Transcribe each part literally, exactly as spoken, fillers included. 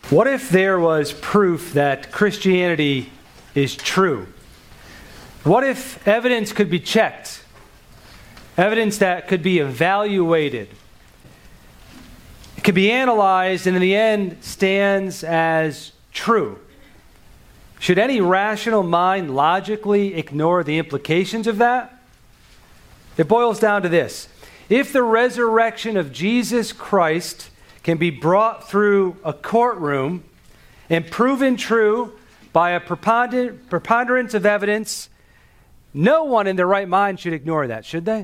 What if there was proof that Christianity is true? What if evidence could be checked? Evidence that could be evaluated. It could be analyzed and in the end stands as true. Should any rational mind logically ignore the implications of that? It boils down to this. If the resurrection of Jesus Christ can be brought through a courtroom and proven true by a preponderance preponderance of evidence, no one in their right mind should ignore that, should they?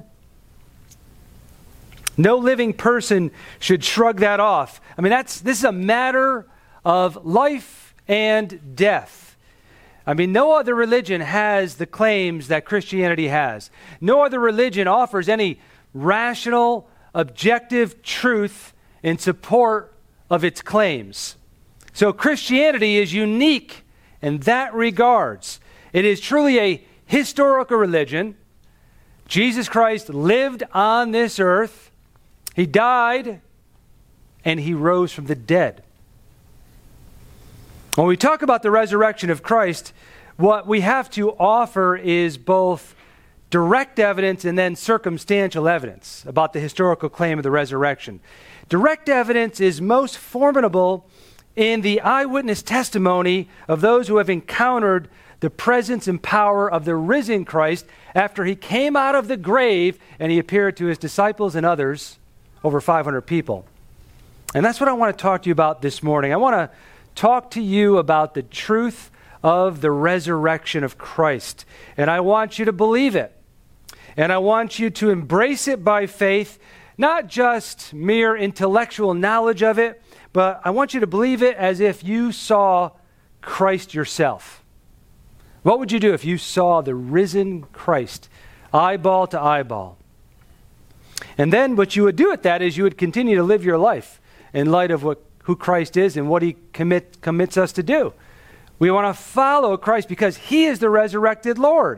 No living person should shrug that off. I mean, that's this is a matter of life and death. I mean, no other religion has the claims that Christianity has. No other religion offers any rational, objective truth in support of its claims. So Christianity is unique in that regards. It is truly a historical religion. Jesus Christ lived on this earth. He died, and he rose from the dead. When we talk about the resurrection of Christ, what we have to offer is both direct evidence and then circumstantial evidence about the historical claim of the resurrection. Direct evidence is most formidable in the eyewitness testimony of those who have encountered the presence and power of the risen Christ after he came out of the grave and he appeared to his disciples and others, over five hundred people. And that's what I want to talk to you about this morning. I want to talk to you about the truth of the resurrection of Christ. And I want you to believe it. And I want you to embrace it by faith, not just mere intellectual knowledge of it, but I want you to believe it as if you saw Christ yourself. What would you do if you saw the risen Christ, eyeball to eyeball? And then what you would do with that is you would continue to live your life in light of what who Christ is and what he commit, commits us to do. We want to follow Christ because he is the resurrected Lord.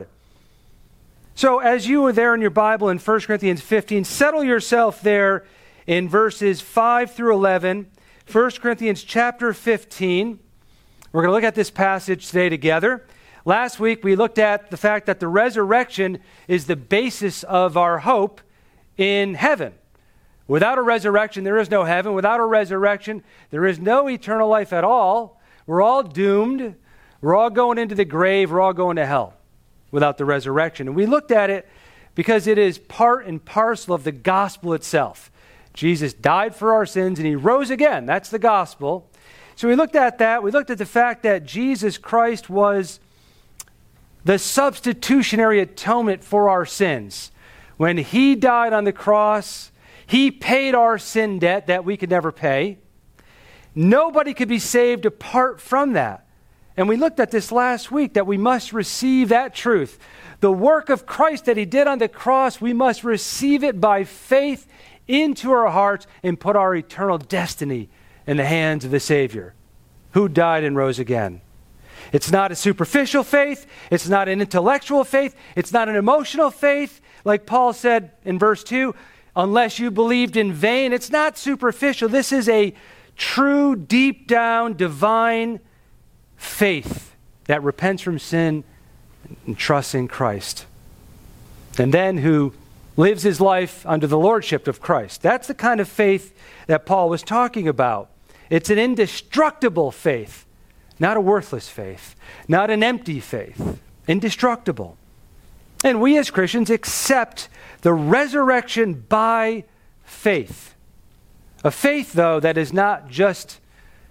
So as you were there in your Bible in First Corinthians fifteen, settle yourself there in verses five through eleven. First Corinthians chapter fifteen. We're going to look at this passage today together. Last week we looked at the fact that the resurrection is the basis of our hope in heaven. Without a resurrection, there is no heaven. Without a resurrection, there is no eternal life at all. We're all doomed. We're all going into the grave. We're all going to hell without the resurrection. And we looked at it because it is part and parcel of the gospel itself. Jesus died for our sins and he rose again. That's the gospel. So we looked at that. We looked at the fact that Jesus Christ was the substitutionary atonement for our sins. When he died on the cross, he paid our sin debt that we could never pay. Nobody could be saved apart from that. And we looked at this last week, that we must receive that truth. The work of Christ that he did on the cross, we must receive it by faith into our hearts and put our eternal destiny in the hands of the Savior, who died and rose again. It's not a superficial faith. It's not an intellectual faith. It's not an emotional faith. Like Paul said in verse two, unless you believed in vain. It's not superficial. This is a true, deep down, divine faith that repents from sin and trusts in Christ. And then who lives his life under the lordship of Christ. That's the kind of faith that Paul was talking about. It's an indestructible faith, not a worthless faith, not an empty faith, indestructible. And we as Christians accept the resurrection by faith. A faith, though, that is not just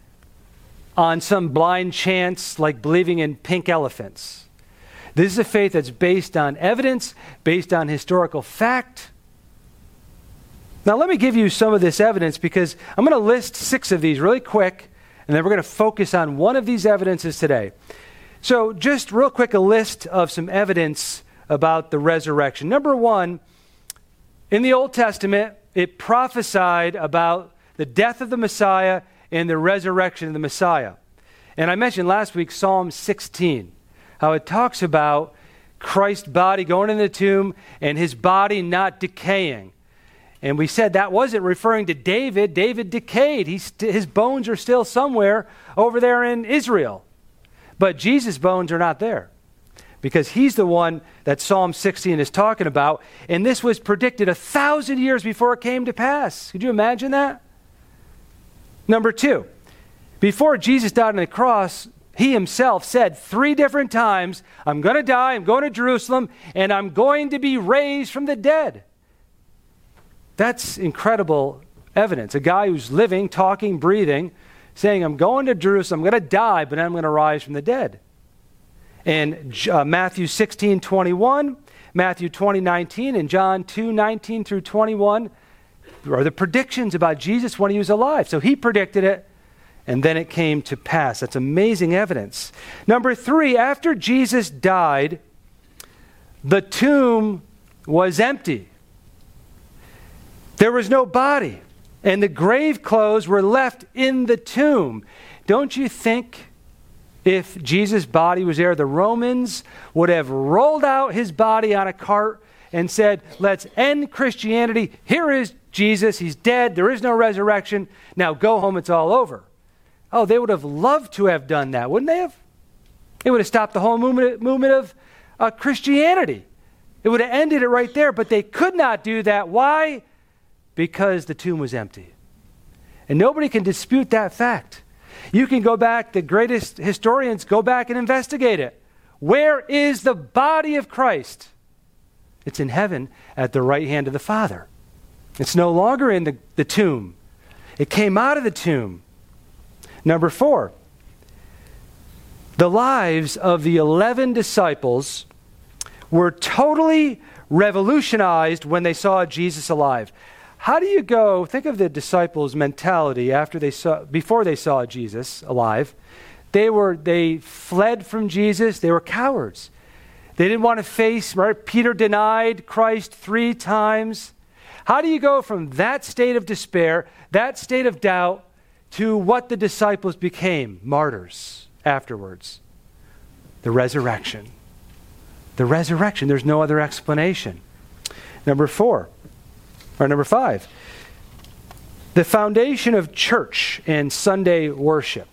on some blind chance like believing in pink elephants. This is a faith that's based on evidence, based on historical fact. Now let me give you some of this evidence because I'm going to list six of these really quick, and then we're going to focus on one of these evidences today. So just real quick, a list of some evidence about the resurrection. Number one, in the Old Testament, it prophesied about the death of the Messiah and the resurrection of the Messiah. And I mentioned last week Psalm sixteen, how it talks about Christ's body going in the tomb and his body not decaying. And we said that wasn't referring to David. David decayed. He's st- his bones are still somewhere over there in Israel. But Jesus' bones are not there, because he's the one that Psalm sixteen is talking about. And this was predicted a thousand years before it came to pass. Could you imagine that? Number two, before Jesus died on the cross, he himself said three different times, I'm going to die, I'm going to Jerusalem, and I'm going to be raised from the dead. That's incredible evidence. A guy who's living, talking, breathing, saying, I'm going to Jerusalem, I'm going to die, but I'm going to rise from the dead. And uh, Matthew sixteen twenty-one, Matthew twenty nineteen, and John two nineteen through twenty-one are the predictions about Jesus when he was alive. So he predicted it, and then it came to pass. That's amazing evidence. Number three, after Jesus died, the tomb was empty. There was no body, and the grave clothes were left in the tomb. Don't you think if Jesus' body was there, the Romans would have rolled out his body on a cart and said, let's end Christianity. Here is Jesus. He's dead. There is no resurrection. Now go home. It's all over. Oh, they would have loved to have done that, wouldn't they have? It would have stopped the whole movement, movement of uh, Christianity. It would have ended it right there, but they could not do that. Why? Because the tomb was empty. And nobody can dispute that fact. You can go back, the greatest historians go back and investigate it. Where is the body of Christ? It's in heaven at the right hand of the Father. It's no longer in the, the tomb. It came out of the tomb. Number four, the lives of the eleven disciples were totally revolutionized when they saw Jesus alive. How do you go, think of the disciples' mentality after they saw, before they saw Jesus alive. They were, they fled from Jesus. They were cowards. They didn't want to face, right? Peter denied Christ three times. How do you go from that state of despair, that state of doubt, to what the disciples became? Martyrs afterwards. The resurrection. The resurrection. There's no other explanation. Number four. Or number five, the foundation of church and Sunday worship.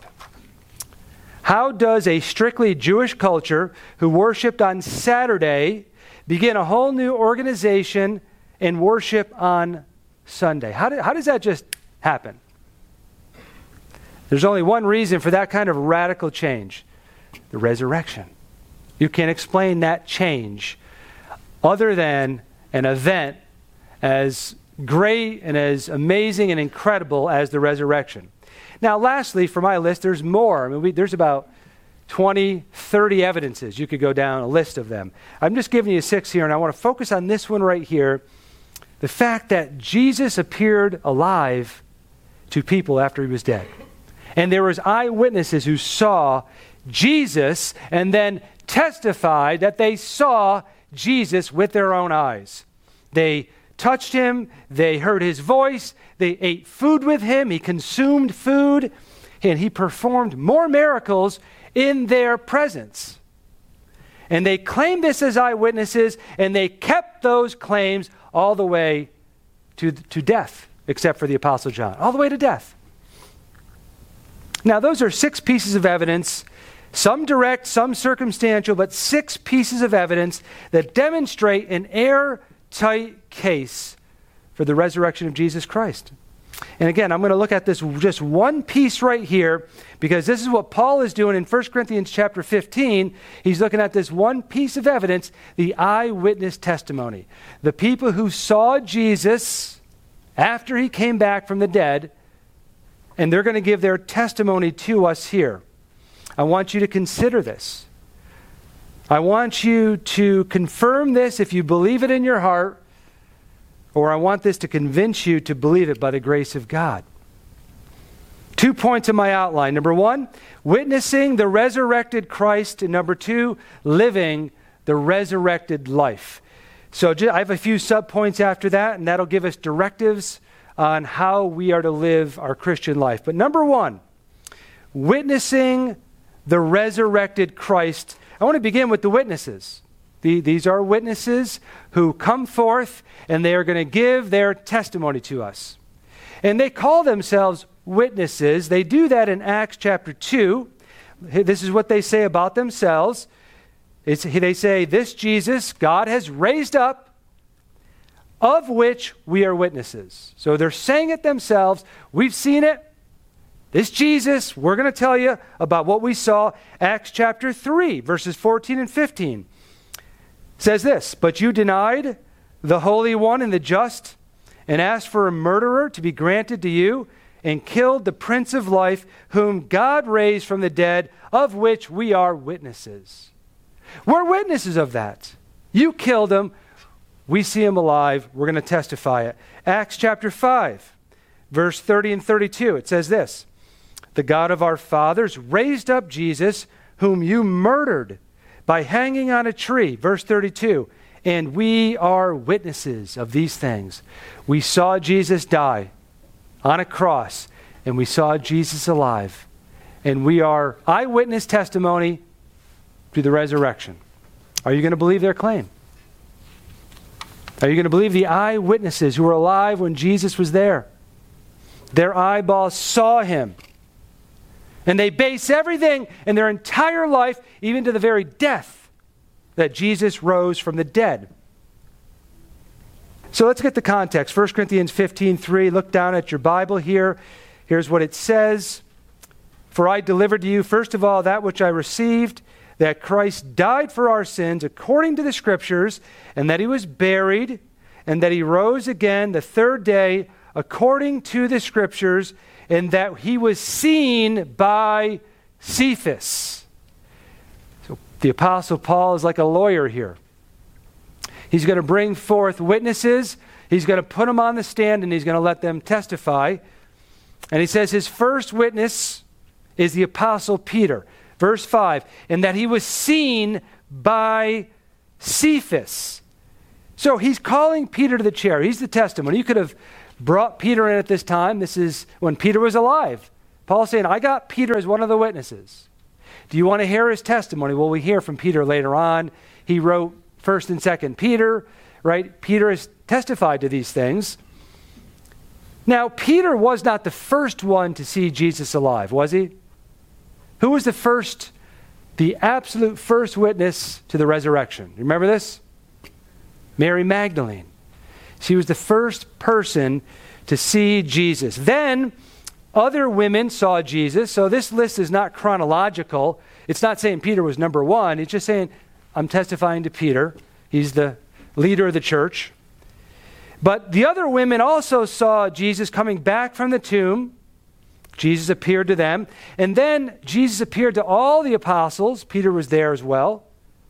How does a strictly Jewish culture who worshiped on Saturday begin a whole new organization and worship on Sunday? How, do, how does that just happen? There's only one reason for that kind of radical change: the resurrection. You can't explain that change other than an event as great and as amazing and incredible as the resurrection. Now, lastly, for my list, there's more. I mean, we, there's about twenty, thirty evidences. You could go down a list of them. I'm just giving you six here, and I want to focus on this one right here. The fact that Jesus appeared alive to people after he was dead. And there was eyewitnesses who saw Jesus and then testified that they saw Jesus with their own eyes. They touched him, they heard his voice, they ate food with him, he consumed food, and he performed more miracles in their presence. And they claimed this as eyewitnesses, and they kept those claims all the way to, to death, except for the Apostle John, all the way to death. Now, those are six pieces of evidence, some direct, some circumstantial, but six pieces of evidence that demonstrate an airtight case for the resurrection of Jesus Christ. And again, I'm going to look at this just one piece right here, because this is what Paul is doing in First Corinthians chapter fifteen. He's looking at this one piece of evidence, the eyewitness testimony. The people who saw Jesus after he came back from the dead, and they're going to give their testimony to us here. I want you to consider this. I want you to confirm this if you believe it in your heart, or I want this to convince you to believe it by the grace of God. Two points in my outline. Number one, witnessing the resurrected Christ. And number two, living the resurrected life. So I have a few subpoints after that, and that'll give us directives on how we are to live our Christian life. But number one, witnessing the resurrected Christ. I want to begin with the witnesses. The, these are witnesses who come forth, and they are going to give their testimony to us. And they call themselves witnesses. They do that in Acts chapter two. This is what they say about themselves. It's, they say, this Jesus God has raised up, of which we are witnesses. So they're saying it themselves. We've seen it. This Jesus, we're going to tell you about what we saw. Acts chapter three, verses fourteen and fifteen says this, but you denied the Holy One and the just, and asked for a murderer to be granted to you, and killed the Prince of Life, whom God raised from the dead, of which we are witnesses. We're witnesses of that. You killed him. We see him alive. We're going to testify it. Acts chapter five, verse thirty and thirty-two. It says this, the God of our fathers raised up Jesus, whom you murdered by hanging on a tree. Verse thirty-two, and we are witnesses of these things. We saw Jesus die on a cross, and we saw Jesus alive. And we are eyewitness testimony to the resurrection. Are you going to believe their claim? Are you going to believe the eyewitnesses who were alive when Jesus was there? Their eyeballs saw him. And they base everything in their entire life, even to the very death, that Jesus rose from the dead. So let's get the context. First Corinthians fifteen three. Look down at your Bible here. Here's what it says. For I delivered to you, first of all, that which I received, that Christ died for our sins according to the Scriptures, and that he was buried, and that he rose again the third day according to the Scriptures, and that he was seen by Cephas. So the Apostle Paul is like a lawyer here. He's going to bring forth witnesses. He's going to put them on the stand, and he's going to let them testify. And he says his first witness is the Apostle Peter. Verse five, and that he was seen by Cephas. So he's calling Peter to the chair. He's the testimony. You could have brought Peter in at this time. This is when Peter was alive. Paul's saying, I got Peter as one of the witnesses. Do you want to hear his testimony? Well, we hear from Peter later on. He wrote First and Second Peter, right? Peter has testified to these things. Now, Peter was not the first one to see Jesus alive, was he? Who was the first, the absolute first witness to the resurrection? Remember this? Mary Magdalene. She was the first person to see Jesus. Then other women saw Jesus. So this list is not chronological. It's not saying Peter was number one. It's just saying, I'm testifying to Peter. He's the leader of the church. But the other women also saw Jesus coming back from the tomb. Jesus appeared to them. And then Jesus appeared to all the apostles. Peter was there as well.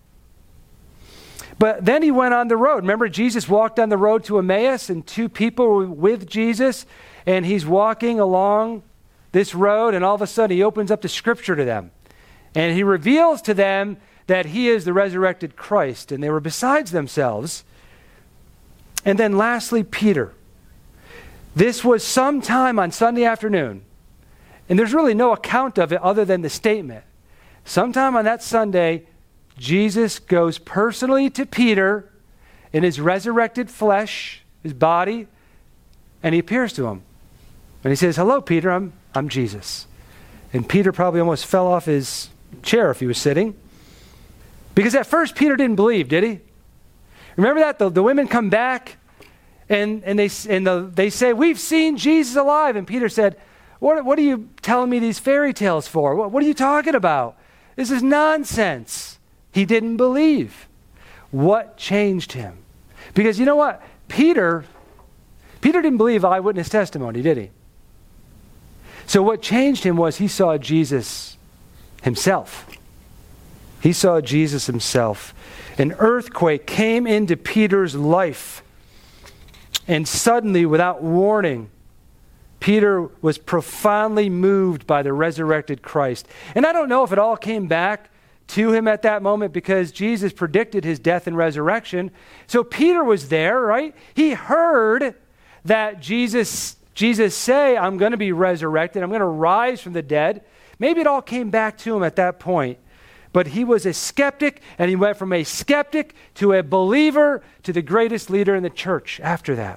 But then he went on the road. Remember, Jesus walked on the road to Emmaus, and two people were with Jesus, and he's walking along this road, and all of a sudden he opens up the Scripture to them. And he reveals to them that he is the resurrected Christ, and they were besides themselves. And then lastly, Peter. This was sometime on Sunday afternoon, and there's really no account of it other than the statement. Sometime on that Sunday, Jesus goes personally to Peter in his resurrected flesh, his body, and he appears to him. And he says, hello, Peter, I'm, I'm Jesus. And Peter probably almost fell off his chair if he was sitting. Because at first, Peter didn't believe, did he? Remember that? The, the women come back, and, and, they, and the, they say, we've seen Jesus alive. And Peter said, what, what are you telling me these fairy tales for? What, what are you talking about? This is nonsense. He didn't believe. What changed him? Because you know what? Peter, Peter didn't believe eyewitness testimony, did he? So what changed him was he saw Jesus himself. He saw Jesus himself. An earthquake came into Peter's life. And suddenly, without warning, Peter was profoundly moved by the resurrected Christ. And I don't know if it all came back to him at that moment because Jesus predicted his death and resurrection. So Peter was there, right? He heard that Jesus, Jesus say, I'm going to be resurrected. I'm going to rise from the dead. Maybe it all came back to him at that point. But he was a skeptic, and he went from a skeptic to a believer to the greatest leader in the church after that.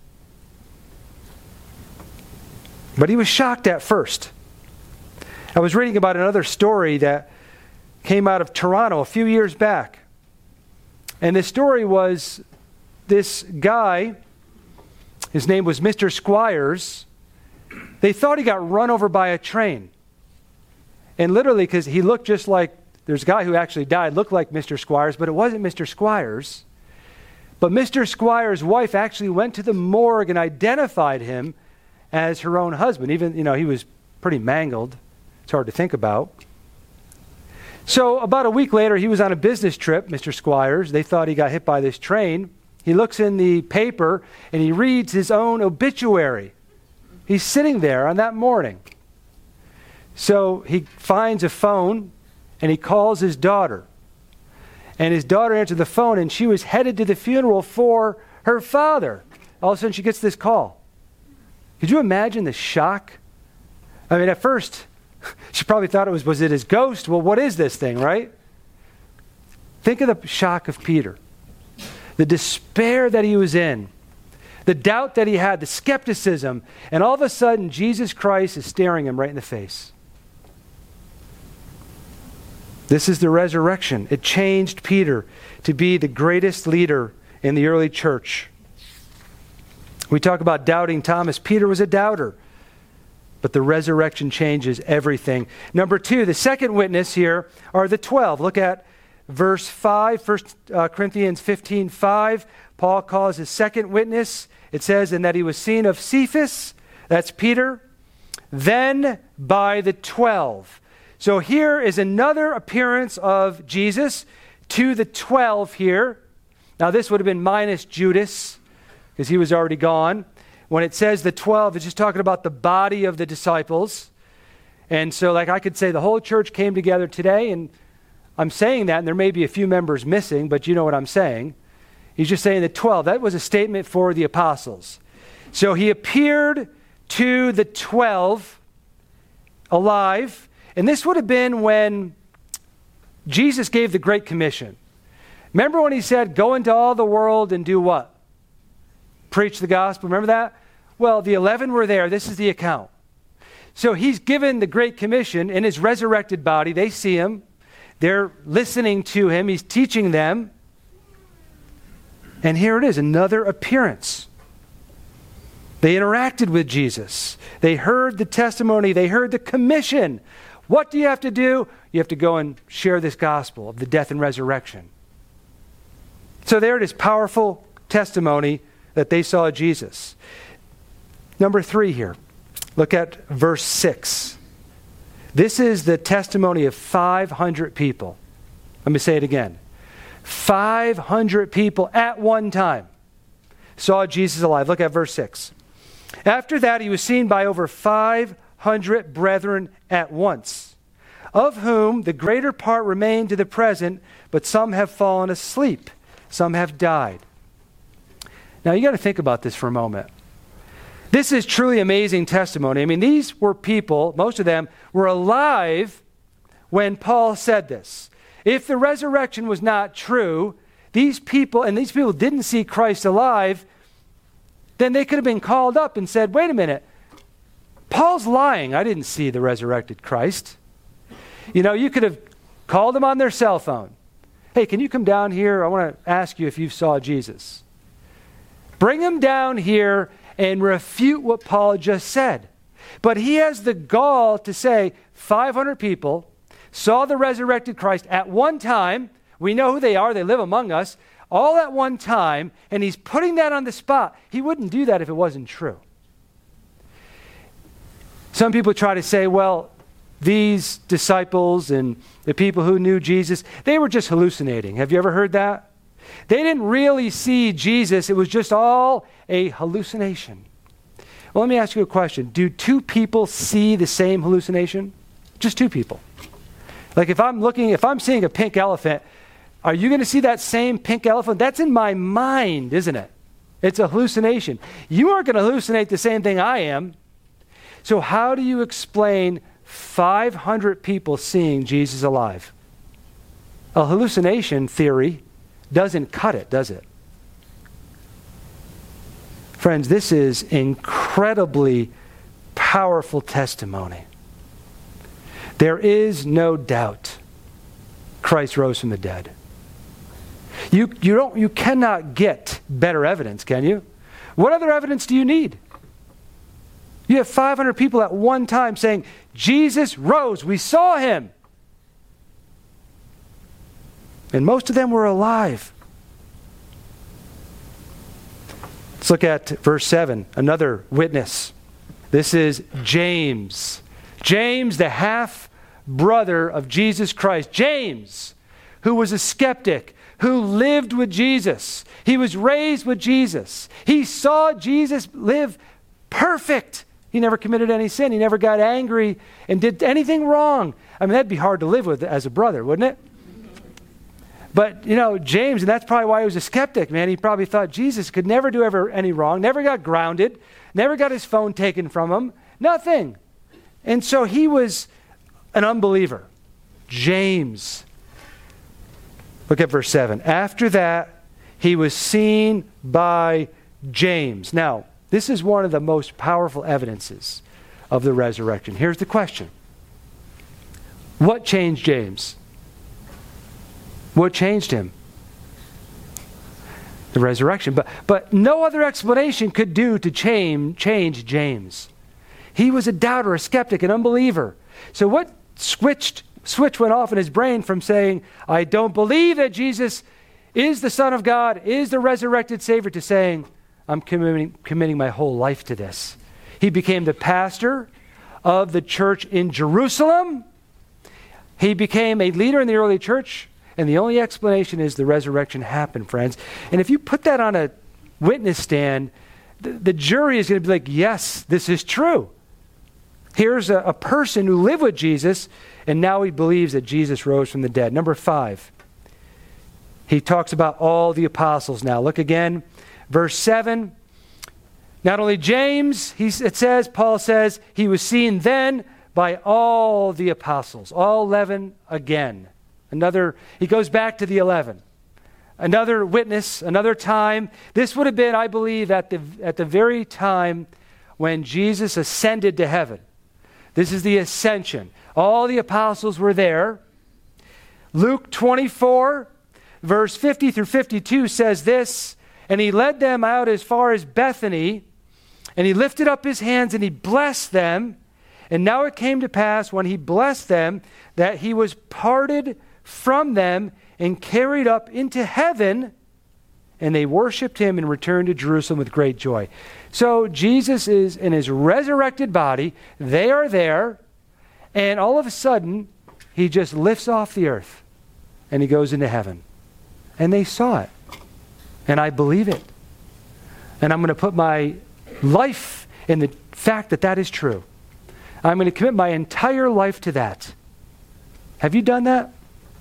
But he was shocked at first. I was reading about another story that came out of Toronto a few years back. And the story was this guy, his name was Mister Squires. They thought he got run over by a train. And literally, because he looked just like, there's a guy who actually died, looked like Mister Squires, but it wasn't Mister Squires. But Mister Squires' wife actually went to the morgue and identified him as her own husband. Even, you know, he was pretty mangled. It's hard to think about. So about a week later, he was on a business trip, Mister Squires. They thought he got hit by this train. He looks in the paper and he reads his own obituary. He's sitting there on that morning. So he finds a phone and he calls his daughter. And his daughter answered the phone, and she was headed to the funeral for her father. All of a sudden she gets this call. Could you imagine the shock? I mean, at first, she probably thought it was, was it his ghost? Well, what is this thing, right? Think of the shock of Peter. The despair that he was in. The doubt that he had, the skepticism. And all of a sudden, Jesus Christ is staring him right in the face. This is the resurrection. It changed Peter to be the greatest leader in the early church. We talk about doubting Thomas. Peter was a doubter. But the resurrection changes everything. Number two, the second witness here are the twelve. Look at verse five, First Corinthians fifteen five. Paul calls his second witness. It says, and that he was seen of Cephas, that's Peter, then by the twelve. So here is another appearance of Jesus to the twelve here. Now this would have been minus Judas, because he was already gone. When it says the twelve, it's just talking about the body of the disciples. And so like I could say the whole church came together today, and I'm saying that, and there may be a few members missing, but you know what I'm saying. He's just saying the twelve. That was a statement for the apostles. So he appeared to the twelve alive, and this would have been when Jesus gave the Great Commission. Remember when he said, go into all the world and do what? Preach the gospel. Remember that? Well, the eleven were there. This is the account. So he's given the Great Commission in his resurrected body. They see him. They're listening to him. He's teaching them. And here it is, another appearance. They interacted with Jesus. They heard the testimony. They heard the commission. What do you have to do? You have to go and share this gospel of the death and resurrection. So there it is, powerful testimony that they saw Jesus. Number three here. Look at verse six. This is the testimony of five hundred people. Let me say it again. five hundred people at one time saw Jesus alive. Look at verse six. After that, he was seen by over five hundred brethren at once, of whom the greater part remain to the present, but some have fallen asleep, some have died. Now, you got to think about this for a moment. This is truly amazing testimony. I mean, these were people, most of them were alive when Paul said this. If the resurrection was not true, these people, and these people didn't see Christ alive, then they could have been called up and said, wait a minute, Paul's lying. I didn't see the resurrected Christ. You know, you could have called them on their cell phone. Hey, can you come down here? I want to ask you if you saw Jesus. Bring him down here and refute what Paul just said. But he has the gall to say five hundred people saw the resurrected Christ at one time. We know who they are. They live among us. All at one time. And he's putting that on the spot. He wouldn't do that if it wasn't true. Some people try to say, well, these disciples and the people who knew Jesus, they were just hallucinating. Have you ever heard that? They didn't really see Jesus. It was just all a hallucination. Well, let me ask you a question. Do two people see the same hallucination? Just two people. Like if I'm looking, if I'm seeing a pink elephant, are you going to see that same pink elephant? That's in my mind, isn't it? It's a hallucination. You aren't going to hallucinate the same thing I am. So how do you explain five hundred people seeing Jesus alive? a hallucination theory doesn't cut it, does it? Friends, this is incredibly powerful testimony. There is no doubt Christ rose from the dead. You, you, don't, you cannot get better evidence, can you? What other evidence do you need? You have five hundred people at one time saying, Jesus rose, we saw him. And most of them were alive. Let's look at verse seven, another witness. This is James. James, the half-brother of Jesus Christ. James, who was a skeptic, who lived with Jesus. He was raised with Jesus. He saw Jesus live perfect. He never committed any sin. He never got angry and did anything wrong. I mean, that'd be hard to live with as a brother, wouldn't it? But, you know, James, and that's probably why he was a skeptic, man. He probably thought Jesus could never do ever any wrong, never got grounded, never got his phone taken from him, nothing. And so he was an unbeliever. James. Look at verse seven. After that, he was seen by James. Now, this is one of the most powerful evidences of the resurrection. Here's the question. What changed James? What changed him? The resurrection. But, but no other explanation could do to change, change James. He was a doubter, a skeptic, an unbeliever. So what switched, switch went off in his brain from saying, I don't believe that Jesus is the Son of God, is the resurrected Savior, to saying, I'm committing, committing my whole life to this. He became the pastor of the church in Jerusalem. He became a leader in the early church. And the only explanation is the resurrection happened, friends. And if you put that on a witness stand, the, the jury is going to be like, yes, this is true. Here's a, a person who lived with Jesus, and now he believes that Jesus rose from the dead. Number five, he talks about all the apostles now. Look again, verse seven. Not only James, he, it says, Paul says, he was seen then by all the apostles, all eleven again. Another, he goes back to the eleven. Another witness, another time. This would have been, I believe, at the, at the very time when Jesus ascended to heaven. This is the ascension. All the apostles were there. Luke twenty-four, verse fifty through fifty-two says this, and he led them out as far as Bethany, and he lifted up his hands and he blessed them. And now it came to pass when he blessed them that he was parted from them and carried up into heaven, and they worshiped him and returned to Jerusalem with great joy. So Jesus is in his resurrected body. They are there, and all of a sudden, he just lifts off the earth, and he goes into heaven. And they saw it, and I believe it. And I'm going to put my life in the fact that that is true. I'm going to commit my entire life to that. Have you done that?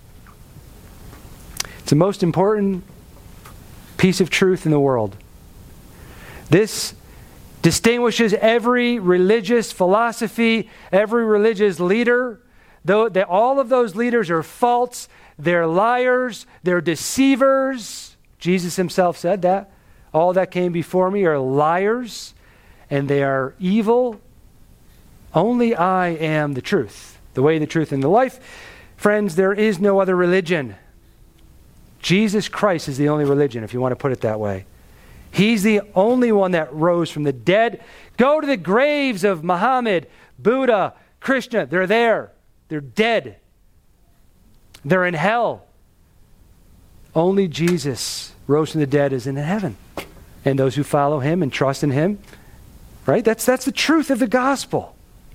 It's the most important piece of truth in the world. This distinguishes every religious philosophy, every religious leader. Though they, all of those leaders are false, they're liars, they're deceivers. Jesus himself said that. All that came before me are liars, and they are evil. Only I am the truth, the way, the truth, and the life. Friends, there is no other religion. Jesus Christ is the only religion, if you want to put it that way. He's the only one that rose from the dead. Go to the graves of Muhammad, Buddha, Krishna. They're there. They're dead. They're in hell. Only Jesus rose from the dead is in heaven. And those who follow him and trust in him, right? That's, that's the truth of the gospel.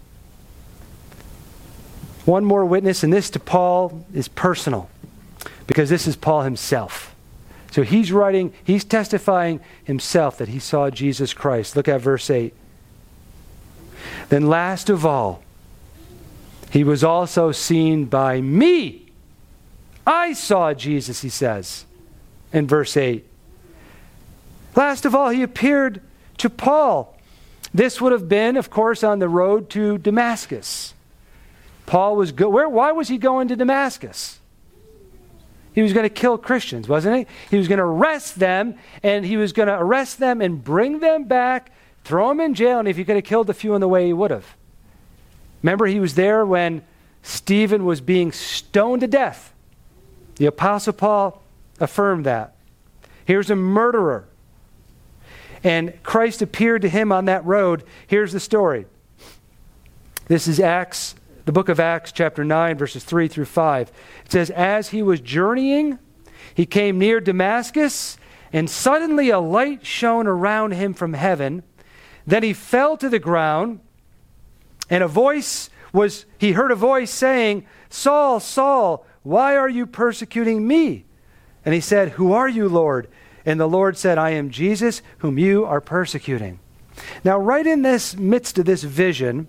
One more witness, and this to Paul is personal, because this is Paul himself. So he's writing, he's testifying himself that he saw Jesus Christ. Look at verse eight. Then last of all, he was also seen by me. I saw Jesus, he says in verse eight. Last of all, he appeared to Paul. This would have been, of course, on the road to Damascus. Paul was go- where? Why was he going to Damascus? He was going to kill Christians, wasn't he? He was going to arrest them, and he was going to arrest them and bring them back, throw them in jail, and if he could have killed a few on the way, he would have. Remember, he was there when Stephen was being stoned to death. The Apostle Paul affirmed that. Here's a murderer. And Christ appeared to him on that road. Here's the story. This is Acts, the book of Acts, chapter nine, verses three through five. It says, as he was journeying, he came near Damascus, and suddenly a light shone around him from heaven. Then he fell to the ground, and a voice was, he heard a voice saying, Saul, Saul, why are you persecuting me? And he said, who are you, Lord? And the Lord said, I am Jesus, whom you are persecuting. Now, right in this midst of this vision,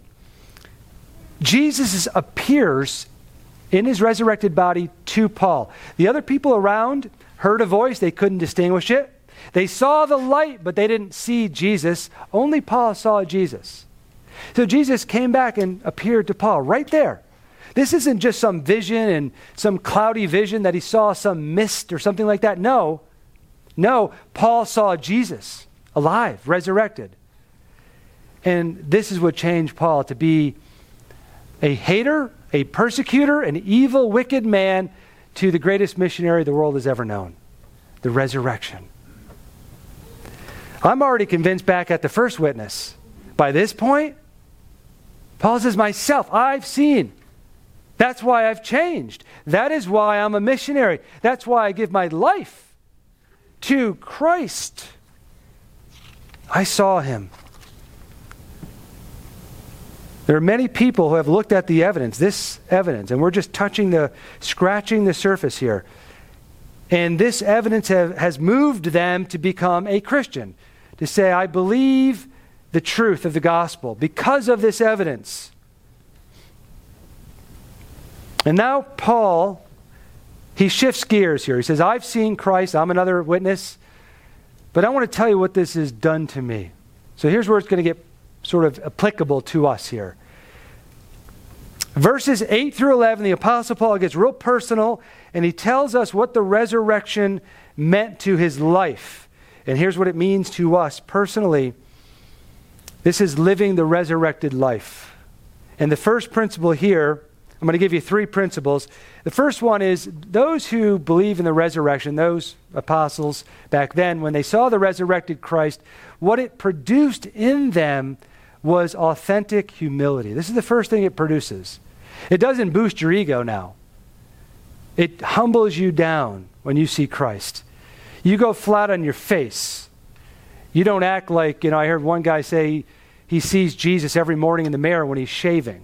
Jesus appears in his resurrected body to Paul. The other people around heard a voice. They couldn't distinguish it. They saw the light, but they didn't see Jesus. Only Paul saw Jesus. So Jesus came back and appeared to Paul right there. This isn't just some vision and some cloudy vision that he saw some mist or something like that. No. No, Paul saw Jesus alive, resurrected. And this is what changed Paul to be a hater, a persecutor, an evil, wicked man to the greatest missionary the world has ever known, the resurrection. I'm already convinced back at the first witness. By this point, Paul says, myself, I've seen. That's why I've changed. That is why I'm a missionary. That's why I give my life to Christ. I saw him. There are many people who have looked at the evidence, this evidence, and we're just touching the, scratching the surface here. And this evidence have, has moved them to become a Christian, to say, I believe the truth of the gospel because of this evidence. And now Paul, he shifts gears here. He says, I've seen Christ. I'm another witness. But I want to tell you what this has done to me. So here's where it's going to get sort of applicable to us here. Verses eight through eleven, the Apostle Paul gets real personal, and he tells us what the resurrection meant to his life. And here's what it means to us personally. This is living the resurrected life. And the first principle here, I'm going to give you three principles. The first one is those who believe in the resurrection, those apostles back then, when they saw the resurrected Christ, what it produced in them was authentic humility. This is the first thing it produces. It doesn't boost your ego now. It humbles you down when you see Christ. You go flat on your face. You don't act like, you know, I heard one guy say he sees Jesus every morning in the mirror when he's shaving.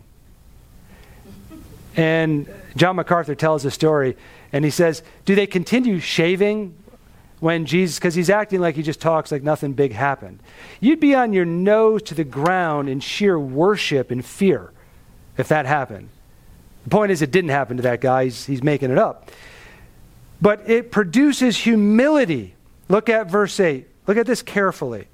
And John MacArthur tells a story, and he says, do they continue shaving when Jesus, because he's acting like he just talks like nothing big happened. You'd be on your nose to the ground in sheer worship and fear if that happened. The point is, it didn't happen to that guy. He's, he's making it up. But it produces humility. Look at verse eight. Look at this carefully.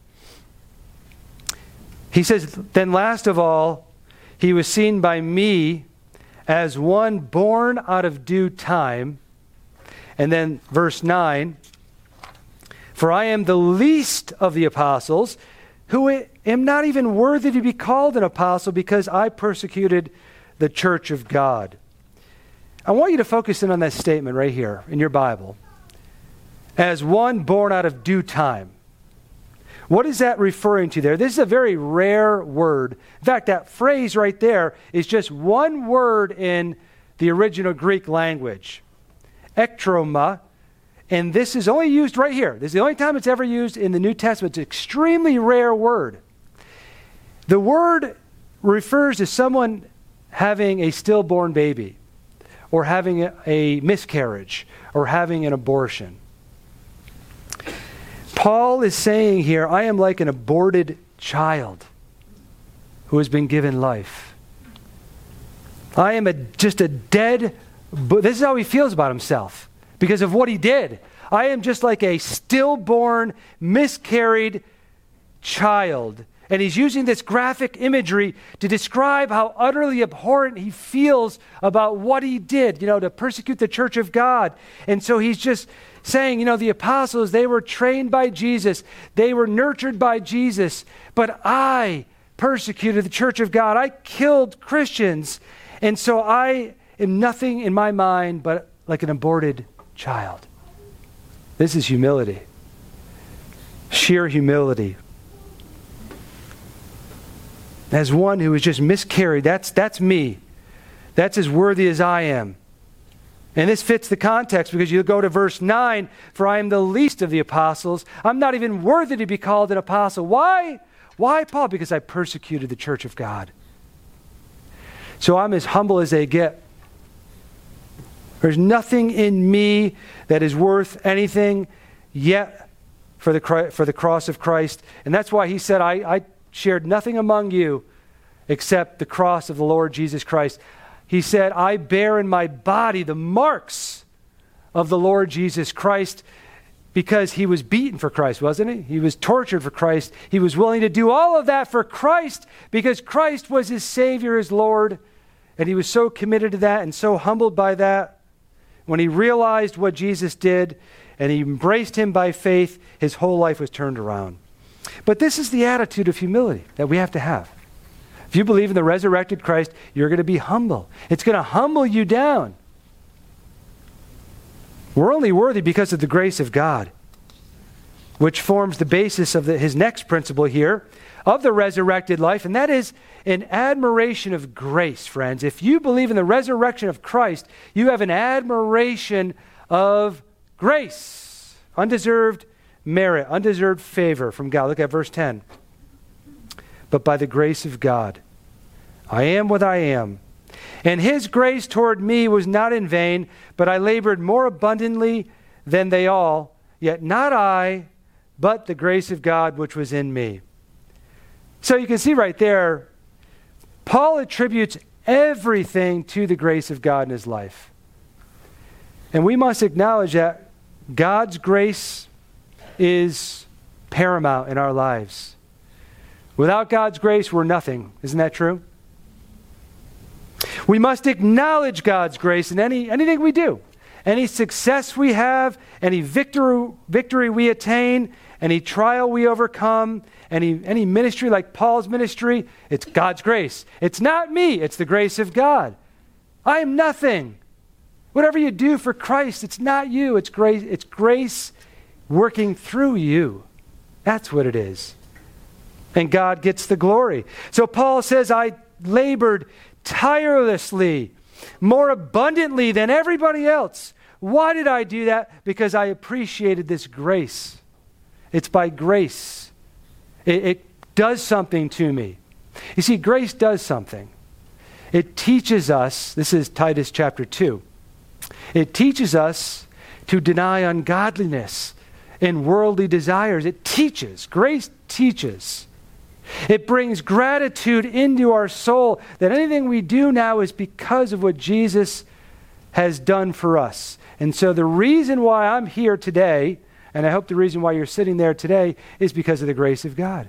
He says, then last of all, he was seen by me as one born out of due time. And then verse nine, for I am the least of the apostles, who am not even worthy to be called an apostle because I persecuted the church of God. I want you to focus in on that statement right here in your Bible. As one born out of due time. What is that referring to there? This is a very rare word. In fact, that phrase right there is just one word in the original Greek language. Ektroma. And this is only used right here. This is the only time it's ever used in the New Testament. It's an extremely rare word. The word refers to someone having a stillborn baby, or having a, a miscarriage, or having an abortion. Paul is saying here, I am like an aborted child who has been given life. I am a, just a dead, this is how he feels about himself because of what he did. I am just like a stillborn, miscarried child. And he's using this graphic imagery to describe how utterly abhorrent he feels about what he did, you know, to persecute the church of God. And so he's just saying, you know, the apostles, they were trained by Jesus. They were nurtured by Jesus. But I persecuted the church of God. I killed Christians. And so I am nothing in my mind but like an aborted child. This is humility. Sheer humility. As one who has just miscarried, that's, that's me. That's as worthy as I am. And this fits the context because you go to verse nine, for I am the least of the apostles. I'm not even worthy to be called an apostle. Why? Why, Paul? Because I persecuted the church of God. So I'm as humble as they get. There's nothing in me that is worth anything yet for the, for the cross of Christ. And that's why he said, I, I shared nothing among you except the cross of the Lord Jesus Christ. He said, I bear in my body the marks of the Lord Jesus Christ, because he was beaten for Christ, wasn't he? He was tortured for Christ. He was willing to do all of that for Christ because Christ was his Savior, his Lord. And he was so committed to that and so humbled by that. When he realized what Jesus did and he embraced him by faith, his whole life was turned around. But this is the attitude of humility that we have to have. If you believe in the resurrected Christ, you're going to be humble. It's going to humble you down. We're only worthy because of the grace of God, which forms the basis of the, his next principle here of the resurrected life, and that is an admiration of grace, friends. If you believe in the resurrection of Christ, you have an admiration of grace, undeserved merit, undeserved favor from God. Look at verse ten. But by the grace of God, I am what I am. And his grace toward me was not in vain, but I labored more abundantly than they all, yet not I, but the grace of God which was in me. So you can see right there, Paul attributes everything to the grace of God in his life. And we must acknowledge that God's grace is paramount in our lives. Without God's grace, we're nothing. Isn't that true? We must acknowledge God's grace in any anything we do. Any success we have, any victory, victory we attain, any trial we overcome, any, any ministry like Paul's ministry, it's God's grace. It's not me, it's the grace of God. I am nothing. Whatever you do for Christ, it's not you, it's grace, it's grace working through you. That's what it is. And God gets the glory. So Paul says, I labored tirelessly, more abundantly than everybody else. Why did I do that? Because I appreciated this grace. It's by grace. It, it does something to me. You see, grace does something. It teaches us, this is Titus chapter two, it teaches us to deny ungodliness and worldly desires. It teaches. Grace teaches. It brings gratitude into our soul that anything we do now is because of what Jesus has done for us. And so the reason why I'm here today, and I hope the reason why you're sitting there today, is because of the grace of God.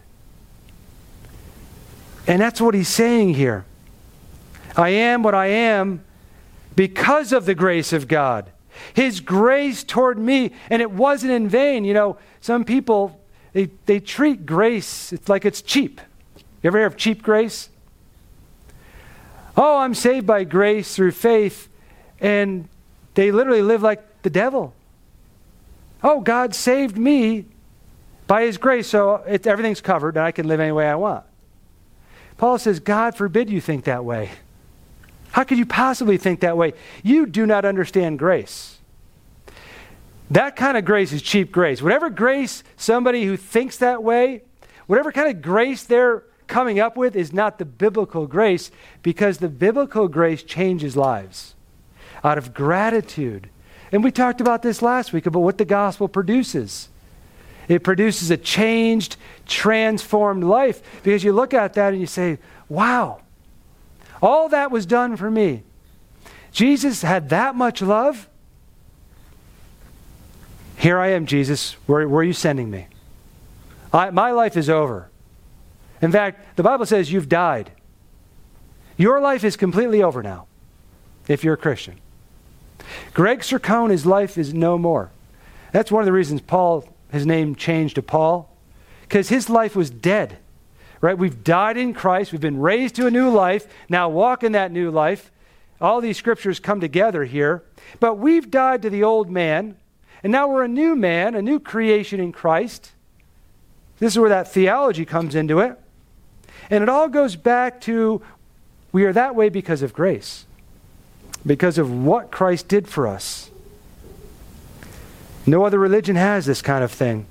And that's what he's saying here. I am what I am because of the grace of God. His grace toward me, and it wasn't in vain. You know, some people, They, they treat grace it's like it's cheap. You ever hear of cheap grace? Oh, I'm saved by grace through faith. And they literally live like the devil. Oh, God saved me by his grace, so it, everything's covered and I can live any way I want. Paul says, God forbid you think that way. How could you possibly think that way? You do not understand grace. That kind of grace is cheap grace. Whatever grace somebody who thinks that way, whatever kind of grace they're coming up with is not the biblical grace, because the biblical grace changes lives out of gratitude. And we talked about this last week about what the gospel produces. It produces a changed, transformed life, because you look at that and you say, wow, all that was done for me. Jesus had that much love. Here I am, Jesus. Where, where are you sending me? I, my life is over. In fact, the Bible says you've died. Your life is completely over now, if you're a Christian. Greg Cercone, his life is no more. That's one of the reasons Paul, his name changed to Paul, because his life was dead. Right? We've died in Christ. We've been raised to a new life. Now walk in that new life. All these scriptures come together here. But we've died to the old man, and now we're a new man, a new creation in Christ. This is where that theology comes into it. And it all goes back to we are that way because of grace, because of what Christ did for us. No other religion has this kind of thing.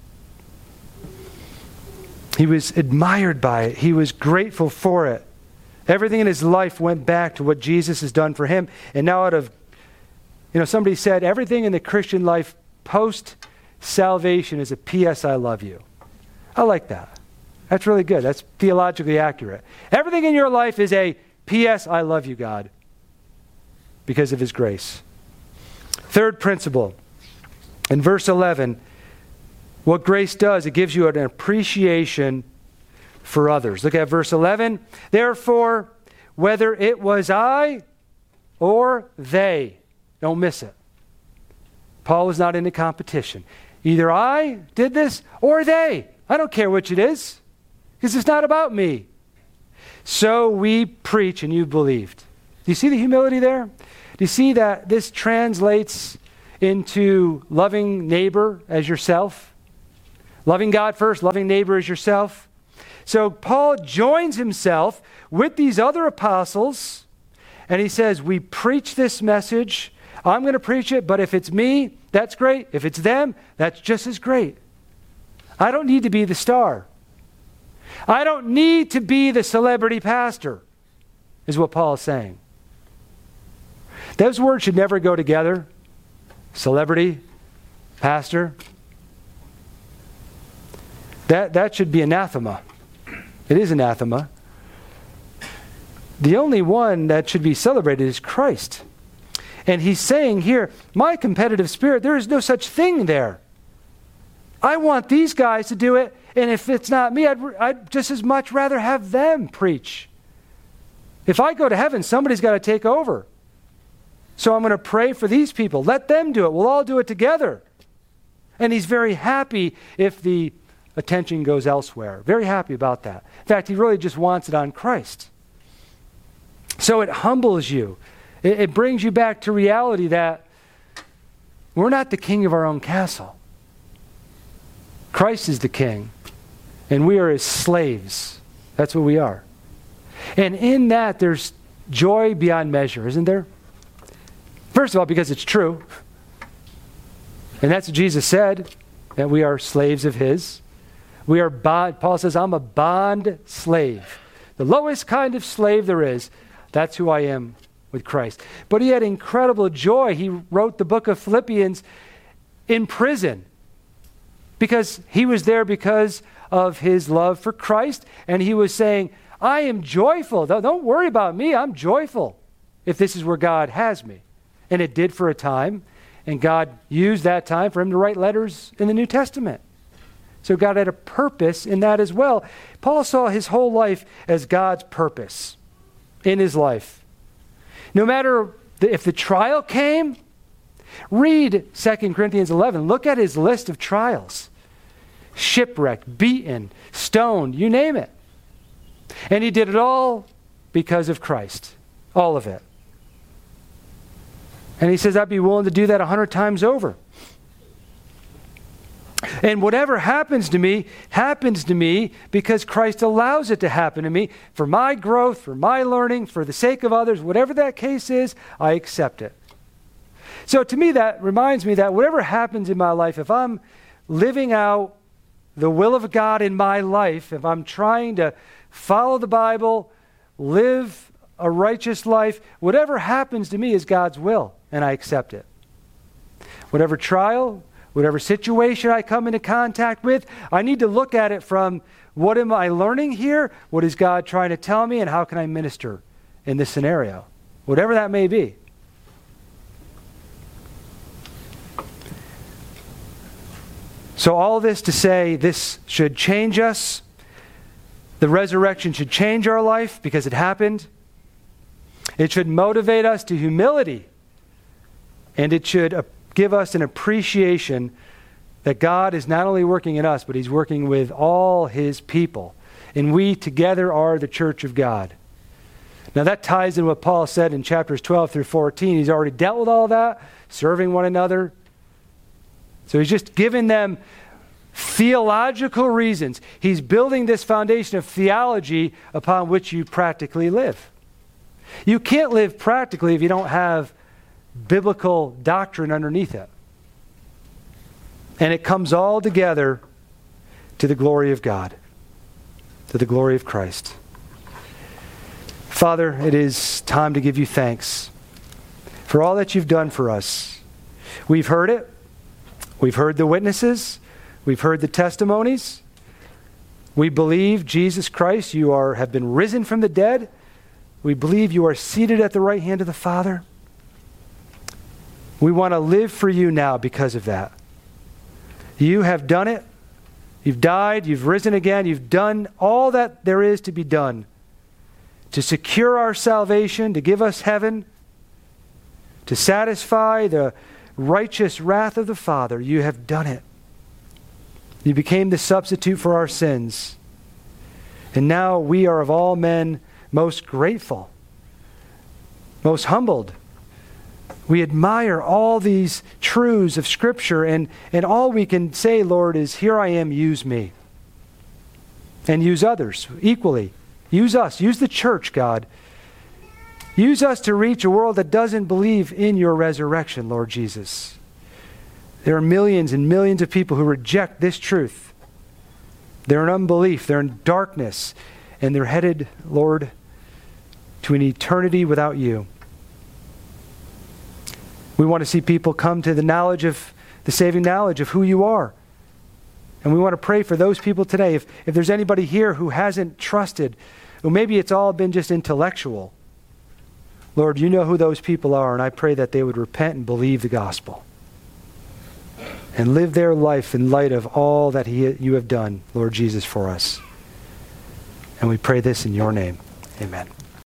He was admired by it. He was grateful for it. Everything in his life went back to what Jesus has done for him. And now out of, you know, somebody said everything in the Christian life post-salvation is a P S I love you. I like that. That's really good. That's theologically accurate. Everything in your life is a P S I love you, God, because of his grace. Third principle, in verse eleven, what grace does, it gives you an appreciation for others. Look at verse eleven. Therefore, whether it was I or they, don't miss it. Paul was not into competition. Either I did this or they. I don't care which it is, because it's not about me. So we preach and you believed. Do you see the humility there? Do you see that this translates into loving neighbor as yourself? Loving God first, loving neighbor as yourself. So Paul joins himself with these other apostles, and he says, we preach this message. I'm going to preach it, but if it's me, that's great. If it's them, that's just as great. I don't need to be the star. I don't need to be the celebrity pastor, is what Paul is saying. Those words should never go together. Celebrity, pastor. That, that should be anathema. It is anathema. The only one that should be celebrated is Christ. And he's saying here, my competitive spirit, there is no such thing there. I want these guys to do it, and if it's not me, I'd, I'd just as much rather have them preach. If I go to heaven, somebody's got to take over. So I'm going to pray for these people. Let them do it. We'll all do it together. And he's very happy if the attention goes elsewhere. Very happy about that. In fact, he really just wants it on Christ. So it humbles you. It, it brings you back to reality that we're not the king of our own castle. Christ is the king, and we are his slaves. That's what we are. And in that, there's joy beyond measure, isn't there? First of all, because it's true. And that's what Jesus said, that we are slaves of his. We are bond, Paul says, I'm a bond slave. The lowest kind of slave there is. That's who I am with Christ. But he had incredible joy. He wrote the book of Philippians in prison, because he was there because of his love for Christ. And he was saying, I am joyful. Don't worry about me. I'm joyful if this is where God has me. And it did for a time. And God used that time for him to write letters in the New Testament. So God had a purpose in that as well. Paul saw his whole life as God's purpose in his life. No matter the, if the trial came, read Second Corinthians eleven. Look at his list of trials. Shipwrecked, beaten, stoned, you name it. And he did it all because of Christ. All of it. And he says, I'd be willing to do that a hundred times over. And whatever happens to me, happens to me because Christ allows it to happen to me for my growth, for my learning, for the sake of others. Whatever that case is, I accept it. So to me, that reminds me that whatever happens in my life, if I'm living out the will of God in my life, if I'm trying to follow the Bible, live a righteous life, whatever happens to me is God's will, and I accept it. Whatever trial, whatever situation I come into contact with, I need to look at it from what am I learning here? What is God trying to tell me? And how can I minister in this scenario? Whatever that may be. So all this to say, this should change us. The resurrection should change our life because it happened. It should motivate us to humility. And it should uh, give us an appreciation that God is not only working in us, but He's working with all His people. And we together are the church of God. Now that ties in what Paul said in chapters twelve through fourteen. He's already dealt with all that, serving one another. So he's just given them theological reasons. He's building this foundation of theology upon which you practically live. You can't live practically if you don't have biblical doctrine underneath it. And it comes all together to the glory of God, to the glory of Christ. Father, it is time to give you thanks for all that you've done for us. We've heard it. We've heard the witnesses. We've heard the testimonies. We believe, Jesus Christ, you are have been risen from the dead. We believe you are seated at the right hand of the Father. We want to live for you now because of that. You have done it. You've died. You've risen again. You've done all that there is to be done to secure our salvation, to give us heaven, to satisfy the righteous wrath of the Father. You have done it. You became the substitute for our sins. And now we are of all men most grateful, most humbled. We admire all these truths of Scripture, and, and all we can say, Lord, is, here I am, use me. And use others equally. Use us. Use the church, God. Use us to reach a world that doesn't believe in your resurrection, Lord Jesus. There are millions and millions of people who reject this truth. They're in unbelief. They're in darkness. And they're headed, Lord, to an eternity without you. We want to see people come to the knowledge of, the saving knowledge of who you are. And we want to pray for those people today. If, if there's anybody here who hasn't trusted, or maybe it's all been just intellectual, Lord, you know who those people are, and I pray that they would repent and believe the gospel and live their life in light of all that he, you have done, Lord Jesus, for us. And we pray this in your name. Amen.